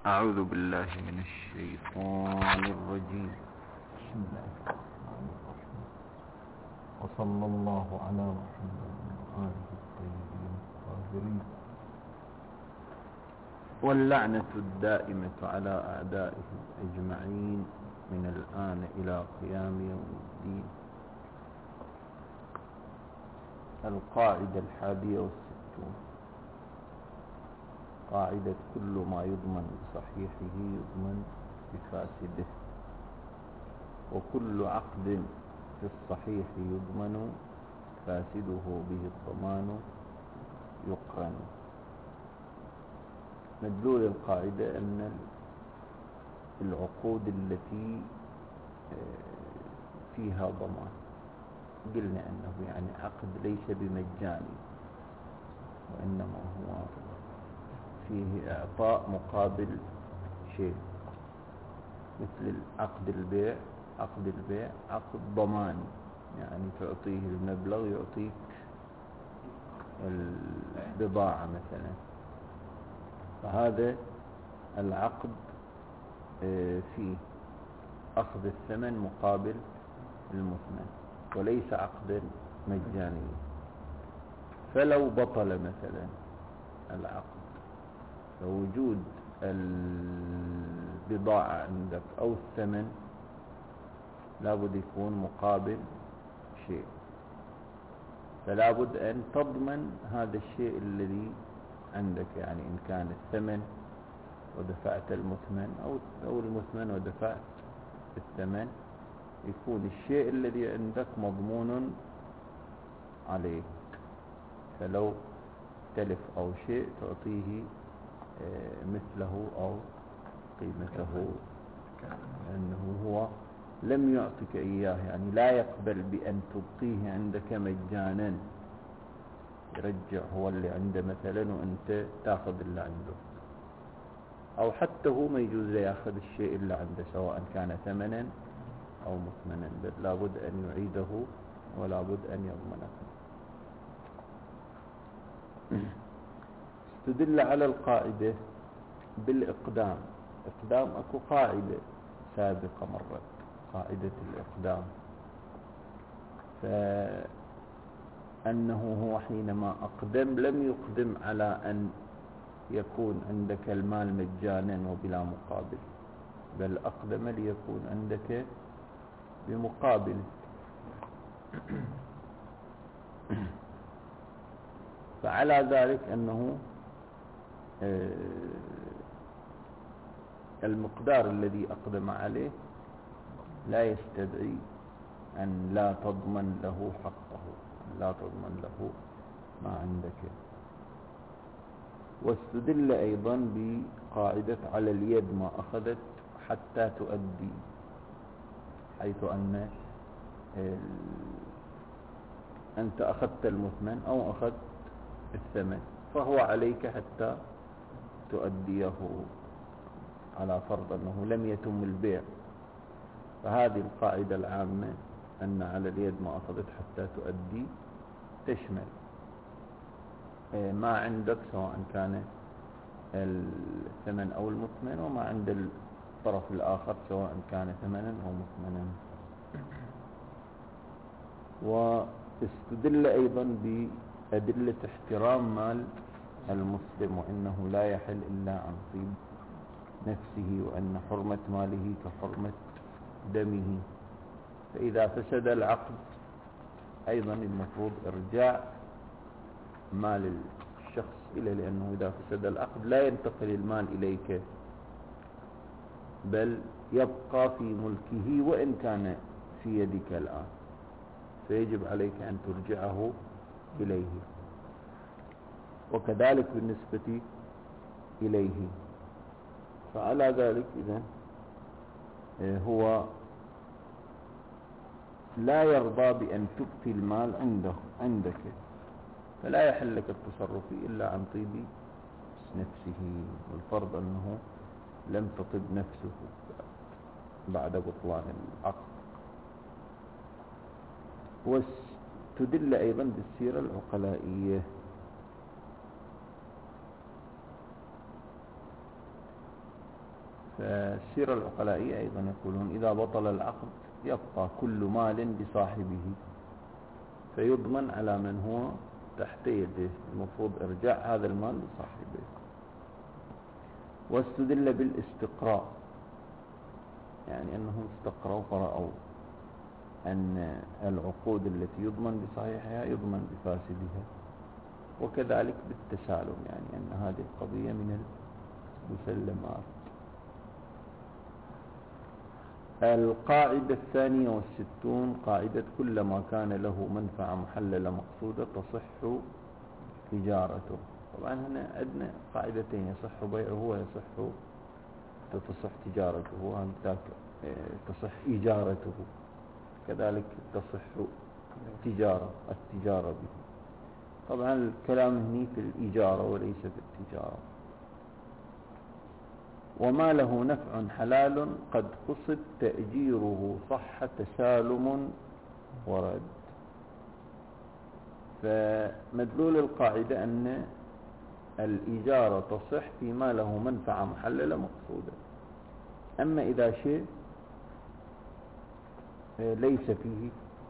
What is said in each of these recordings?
أعوذ بالله من الشيطان الرجيم. بسم الله الرحمن الرحيم. وصلى الله على محمد وآله الطيبين الطاهرين. واللعنة الدائمة على أعدائهم أجمعين من الآن إلى قيام يوم الدين. القاعدة 61. قاعدة كل ما يضمن بصحيحه يضمن بفاسده، وكل عقد في الصحيح يضمن فاسده به الضمان يقرن. مدلول القاعدة أن العقود التي فيها ضمان، قلنا أنه يعني عقد ليس بمجاني، وإنما هو فيه إعطاء مقابل شيء، مثل عقد البيع. عقد البيع عقد ضمان، يعني تعطيه المبلغ يعطيك البضاعة مثلا، فهذا العقد فيه أخذ الثمن مقابل المثمن، وليس عقدا مجانيا. فلو بطل مثلا العقد فوجود البضاعة عندك أو الثمن لابد يكون مقابل شيء، فلابد أن تضمن هذا الشيء الذي عندك، يعني إن كان الثمن ودفعت المثمن أو المثمن ودفعت الثمن، يكون الشيء الذي عندك مضمون عليك. فلو تلف أو شيء تعطيه مثله أو قيمته، لأنه هو لم يعطك إياه، يعني لا يقبل بأن تبقيه عندك مجانا، يرجع هو اللي عنده مثلا وأنت تأخذ اللي عنده، أو حتى هو ما يجوز يأخذ الشيء اللي عنده سواء كان ثمنا أو مثمنا، بل لابد أن يعيده ولابد أن يضمنه. استدل على القاعدة بالإقدام. إقدام أكو قاعدة سابقة مرت، قاعدة الإقدام، فأنه هو حينما أقدم لم يقدم على أن يكون عندك المال مجانا وبلا مقابل، بل أقدم ليكون عندك بمقابل. فعلى ذلك أنه المقدار الذي أقدم عليه لا يستدعي أن لا تضمن له حقه، لا تضمن له ما عندك. واستدل أيضا بقاعدة على اليد ما أخذت حتى تؤدي، حيث أن أنت أخذت المثمن أو أخذت الثمن، فهو عليك حتى تؤديه، على فرض أنه لم يتم البيع. فهذه القاعدة العامة أن على اليد ما أخذت حتى تؤدي تشمل ما عندك سواء كان الثمن أو المثمن، وما عند الطرف الآخر سواء كان ثمنا أو مثمنا. واستدل أيضا بأدلة احترام مال المسلم، وإنه لا يحل إلا عن طيب نفسه، وأن حرمة ماله كحرمة دمه. فإذا فسد العقد أيضا المفروض إرجاع مال الشخص إليه، لأنه إذا فسد العقد لا ينتقل المال إليك، بل يبقى في ملكه وإن كان في يدك الآن، فيجب عليك أن ترجعه إليه، وكذلك بالنسبة إليه. فعلى ذلك إذن هو لا يرضى بأن تبقي المال عندك، فلا يحل لك التصرف إلا عن طيب نفسه، والفرض أنه لم تطب نفسه بعد بطلان العقد. واستدل أيضا بالسيرة العقلائية. فالسيرة العقلائية أيضا يقولون إذا بطل العقد يبقى كل مال بصاحبه، فيضمن على من هو تحت يده، المفروض إرجاع هذا المال لصاحبه. واستدل بالاستقراء، يعني أنهم استقروا فرأوا أن العقود التي يضمن بصحيحها يضمن بفاسدها، وكذلك بالتسالم، يعني أن هذه القضية من المسلمات. القاعدة 62 قاعدة كلما كان له منفعة محللة مقصودة تصح إجارته. طبعا هنا عندنا قاعدتين، يصح بيعه ويصح تصح تجارته، وهذاك تصح إجارته، كذلك تصح التجارة به. طبعا الكلام هني في الإجارة وليس في التجارة. وما له نفع حلال قد قصد تأجيره صح تسالم ورد. فمدلول القاعدة أن الإجارة تصح فيما له منفعة محللة مقصودة. أما إذا شيء ليس فيه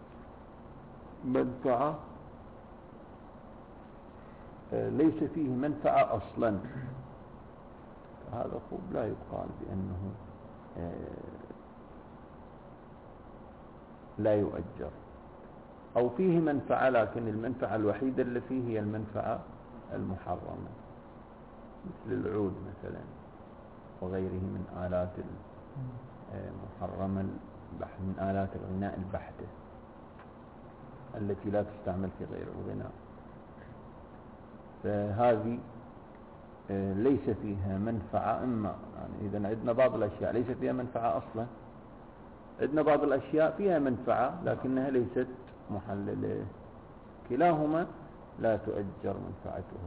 منفعة أصلا، هذا خوب لا يقال بأنه لا يؤجر، أو فيه منفعة لكن المنفعة الوحيدة اللي فيه هي المنفعة المحرمة، مثل العود مثلا وغيره من آلات المحرمة من آلات الغناء البحتة التي لا تستعمل في غير الغناء. فهذه ليس فيها منفعة، إما يعني إذا عندنا بعض الأشياء ليس فيها منفعة أصلا، عندنا بعض الأشياء فيها منفعة لكنها ليست محللة، كلاهما لا تؤجر منفعته.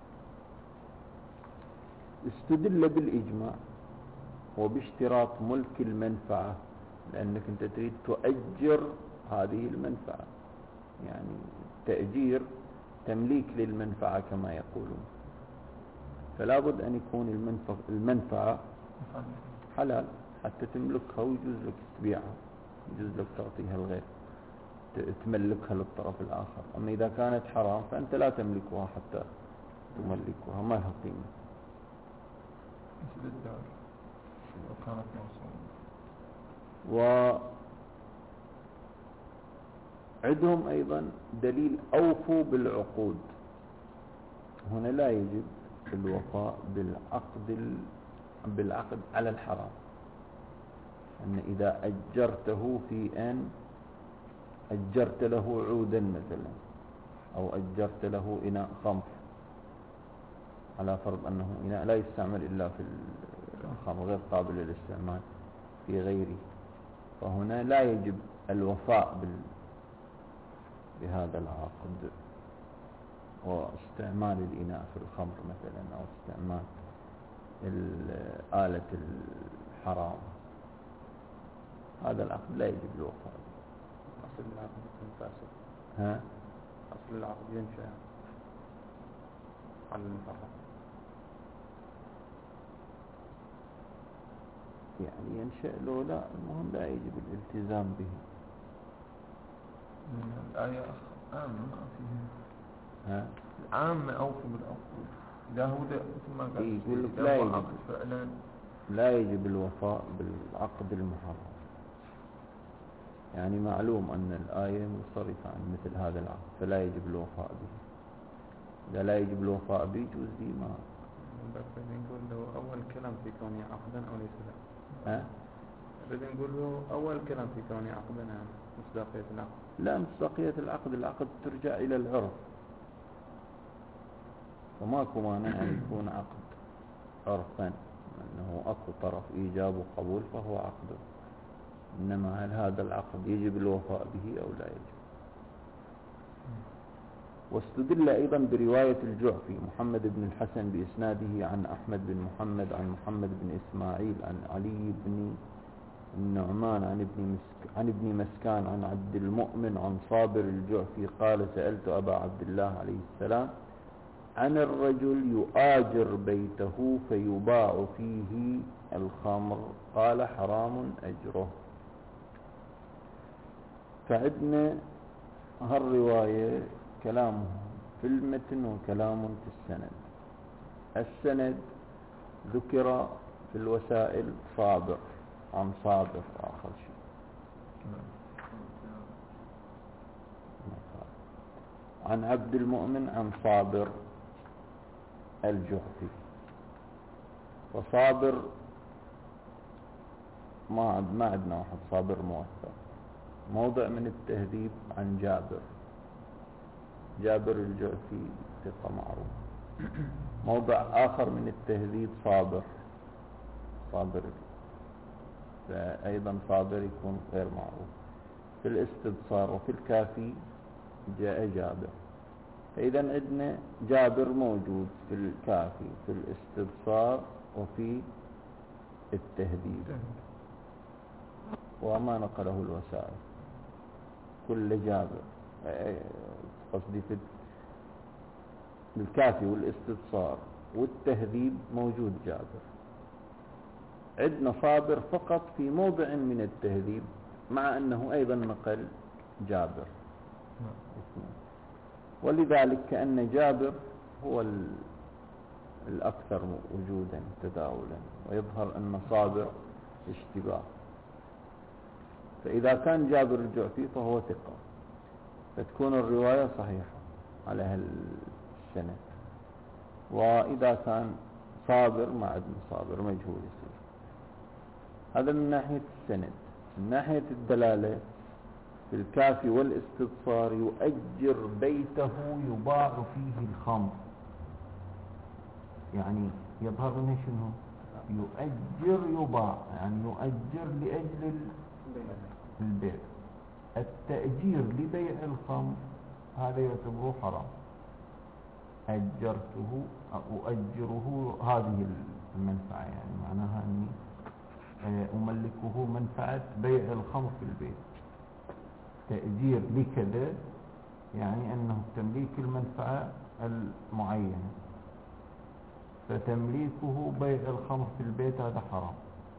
استدل بالإجماع وباشتراط ملك المنفعة، لأنك أنت تريد تؤجر هذه المنفعة، يعني تأجير تمليك للمنفعة كما يقولون، فلا بد أن يكون المنفعة حلال حتى تملكها ويجوز لك تبيعها، يجوز لك تعطيها الغير، تملكها للطرف الآخر. أما إذا كانت حرام فأنت لا تملكها حتى تملكها، ما لها قيمة. مثل الدار لو كانت موصولة. وعندهم أيضا دليل أوفوا بالعقود. هنا لا يجب الوفاء بالعقد على الحرام، أن إذا أجرته في أن أجرت له عودا مثلا، أو أجرت له إناء خمر، على فرض أنه إناء لا يستعمل إلا في الخمر، غير قابل للاستعمال في غيره، فهنا لا يجب الوفاء بهذا العقد، واستعمال الإناء في الخمر مثلا، أو استعمال آلة الحرام، هذا العقد لا يجب الوفاء. أصل العقد يكون فاسد. أصل العقد ينشأ على الحرام، يعني ينشأ له، لا المهم لا يجب الالتزام به. الآية عامة فيها عامة أوفوا بالعقود، إذا هو مثل ما قال يقول لك لا يجب فعلا لا يجب الوفاء بالعقد المحرم، يعني معلوم أن الآية منصرفة عن مثل هذا العقد، فلا يجب الوفاء به. إذا لا يجب الوفاء به يجوز لي ما نقول له أول كلام في كونه عقدا أو ليس لا. بدنا نقول له أول كلام في كونه عقدا مصداقية العقد. لا، مصداقية العقد ترجع إلى العرف، وماكو مانع أن يكون عقد عرفا أنه أكو طرف إيجاب وقبول فهو عقد، إنما هل هذا العقد يجب الوفاء به أو لا يجب؟ واستدل أيضا برواية الجعفي محمد بن الحسن بإسناده عن أحمد بن محمد عن محمد بن إسماعيل عن علي بن النعمان عن ابن مسكان عن عبد المؤمن عن صابر الجعفي قال: سألت أبا عبد الله عليه السلام عن الرجل يؤاجر بيته فيباع فيه الخمر قال حرام أجره. فعندنا هالرواية كلام في المتن وكلام في السند. السند ذكر في الوسائل صابر عن صابر آخر شيء، عن عبد المؤمن عن صابر الجعفي. وصابر ما عندنا واحد صابر موثق. موضع من التهذيب عن جابر الجعفي ثقة معروف. موضع آخر من التهذيب صابر فأيضا صابر يكون غير معروف. في الاستبصار وفي الكافي جاء جابر. فإذا عندنا جابر موجود في الكافي في الاستبصار وفي التهذيب، وما نقله الوسائل كل جابر، قصدي في الكافي والاستبصار والتهذيب موجود جابر. عندنا صابر فقط في موضع من التهذيب، مع أنه أيضا نقل جابر. ولذلك كأن جابر هو الأكثر وجودا تداولا، ويظهر أن صابر اشتباه. فإذا كان جابر الجعفي فهو ثقة، فتكون الرواية صحيحة على هالسنة. وإذا كان صابر ما عندنا صابر مجهول يصير. هذا من ناحية السند. من ناحية الدلالة في الكافي والاستبصار يؤجر بيته يباع فيه الخمر، يعني يظهر منه شنو؟ يؤجر يباع، يعني يؤجر لأجل البيع. التأجير لبيع الخمر هذا يعتبر حرام. أجرته أؤجره هذه المنفعة، يعني معناها أني أملكه منفعة بيع الخمر في البيت. تأجير لكذا يعني أنه تمليك المنفعة المعينة، فتمليكه بيع الخمر في البيت هذا حرام.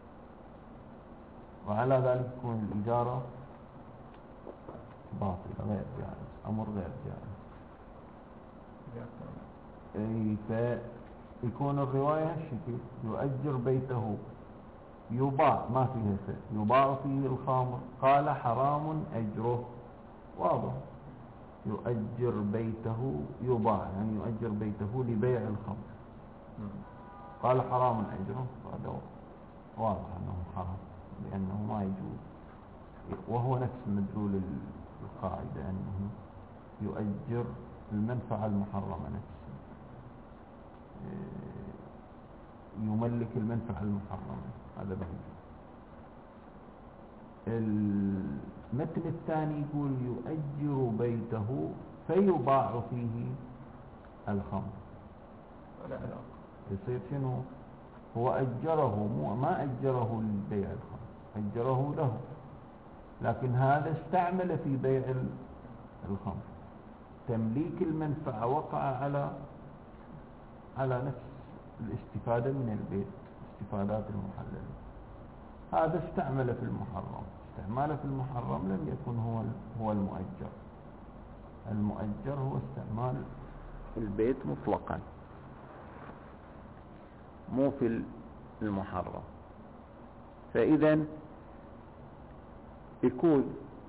وعلى ذلك تكون الإجارة باطلة غير جائز، أمر غير جائز. فيكون الرواية الشكل يؤجر بيته يباع، ما فيها شيء، يباع فيه الخمر قال حرام أجره. واضح. يؤجر بيته يباع، يعني يؤجر بيته لبيع الخمر قال حرام أجره. هذا واضح أنه حرام، لأنه ما يجوز، وهو نفس مدلول القاعدة أنه يؤجر المنفعة المحرمة نفسها، يملك المنفعة المحرمة. هذا موجود. المتن الثاني يقول يؤجر بيته فيباع فيه الخمر. يصير شنو؟ هو أجره، ما أجره لبيع الخمر، أجره له، لكن هذا استعمل في بيع الخمر. تمليك المنفعة وقع على نفس الاستفادة من البيت، استفادات المحللة. هذا استعمل في المحرم. استعماله في المحرم لم يكن هو المؤجر. المؤجر هو استعمال البيت مطلقا، مو في المحرم. فإذا يكون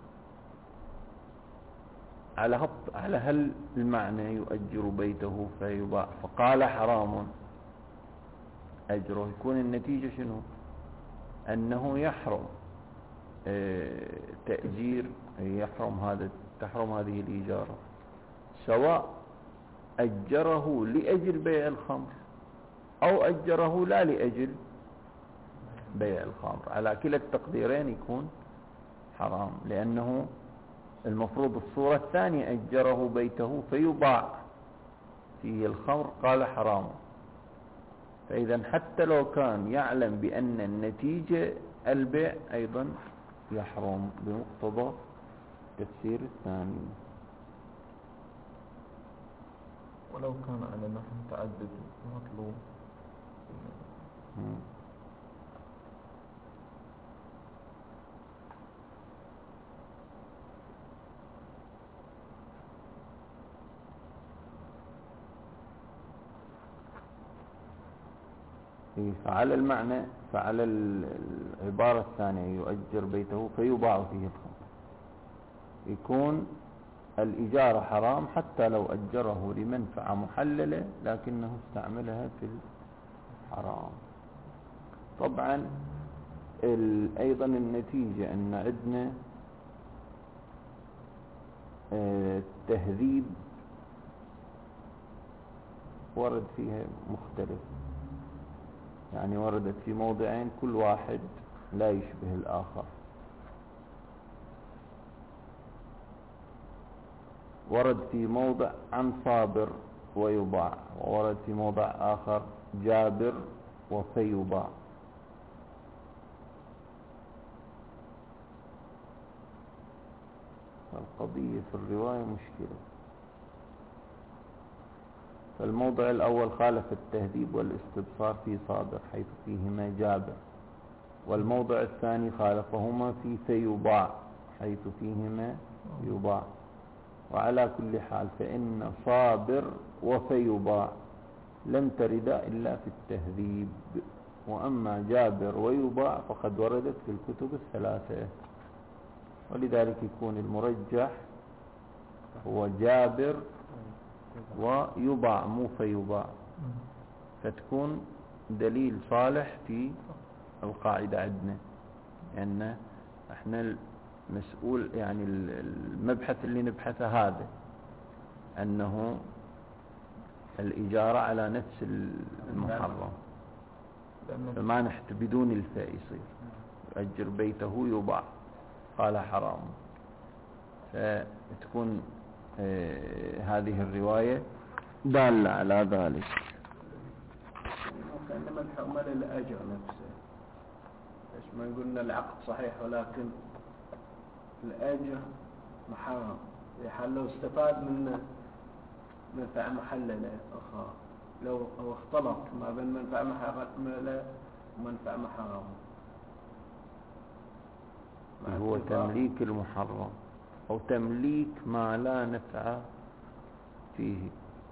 على هل المعنى يؤجر بيته فيباع فقال حرام أجره، يكون النتيجة شنو؟ أنه يحرم تأجير، تحرم هذه الإجارة، سواء أجره لأجل بيع الخمر أو أجره لا لأجل بيع الخمر. على كلا التقديرين يكون حرام، لأنه المفروض الصورة الثانية أجره بيته فيباع فيه الخمر قال حرام. فإذا حتى لو كان يعلم بأن النتيجة البيع أيضا يحرم بمقتضى التفسير الثاني. ولو كان على نحو تعدد مطلوب. فعلى المعنى، فعلى العبارة الثانية يؤجر بيته فيباع فيه الخمر، يكون الإجارة حرام حتى لو أجره لمنفعة محللة لكنه استعملها في الحرام. طبعا أيضا النتيجة أن عندنا التهذيب ورد فيها مختلف، يعني وردت في موضعين كل واحد لا يشبه الآخر. ورد في موضع عن صابر ويباع، وورد في موضع آخر جابر وفيباع. القضية في الرواية مشكلة. فالموضع الأول خالف التهذيب والاستبصار في صابر حيث فيهما جابر، والموضع الثاني خالفهما في فيباع حيث فيهما يباع. وعلى كل حال فإن صابر وفيباع لم تردا إلا في التهذيب، وأما جابر ويباع فقد وردت في الكتب الثلاثة، ولذلك يكون المرجح هو جابر ويباع مو فيباع، فتكون دليل صالح في القاعدة عندنا، لأن احنا المسؤول يعني المبحث اللي نبحثه هذا أنه الإجارة على نفس المحرم، فما نحت بدون الفاء يصير يؤجر بيته يباع قال حرام، فتكون هذه الرواية دالة على ذلك. إنما الحمل الأجر نفسه، إيش ما قلنا العقد صحيح ولكن الأجر محرم، يعني لو استفاد من منفعة محللة أخرى، لو اختلط ما بين منفعة محللة ومنفعة محرمة هو تمليك المحرم أو تمليك ما لا نفع فيه.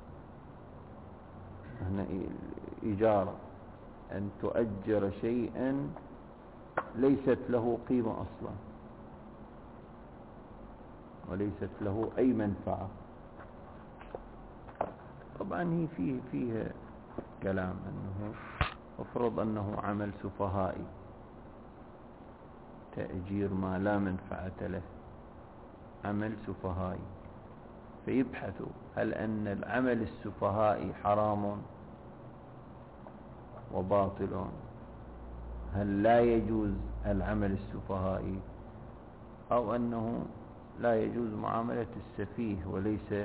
هنا إجارة أن تؤجر شيئا ليست له قيمة أصلا وليست له أي منفعة. طبعا هي فيها كلام أنه أفرض أنه عمل سفهائي، تأجير ما لا منفعة له، عمل سفهائي، فيبحثوا هل أن العمل السفهائي حرام وباطل، هل لا يجوز العمل السفهائي، أو أنه لا يجوز معاملة السفيه وليس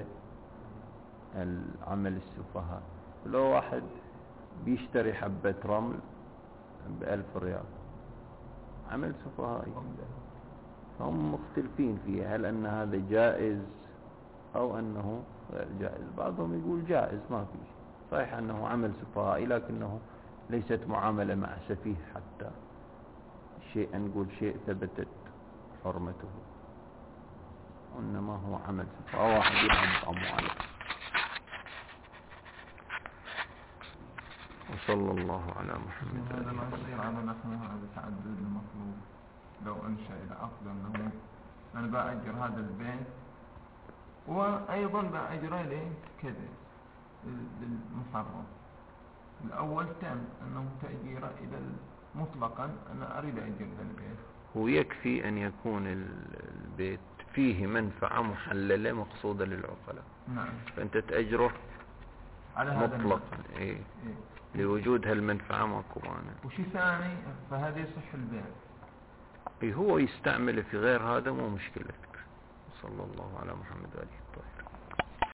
العمل السفهاء. لو واحد بيشتري حبة رمل ب1000 ريال، عمل سفهائي، هم مختلفين فيه هل أن هذا جائز أو أنه غير جائز. بعضهم يقول جائز ما فيه، صحيح أنه عمل سفهائي لكنه ليست معاملة مع سفيه، حتى شيء نقول شيء ثبتت حرمته، وإنما هو عمل سفهاء واحد يلعب أمواله. وصلى الله على محمد. هذا ما يصير على نحو هذا تعدد المطلوب. لو أنشأ العقد أنه أنا بأجر هذا البيت وأيضا بأجر إليه كذا للمحرم، الأول تم أنه تأجير إلى مطلقا أنا أريد أجر البيت، هو يكفي أن يكون البيت فيه منفعة محللة مقصودة للعقلاء. نعم. فأنت تأجره على هذا مطلقا إيه؟ لوجود هالمنفعة ماكو مانع. وشي ثاني فهذا يصح البيع. هو يستعمل في غير هذا مو مشكلتك. صلى الله على محمد وآله الطاهرين.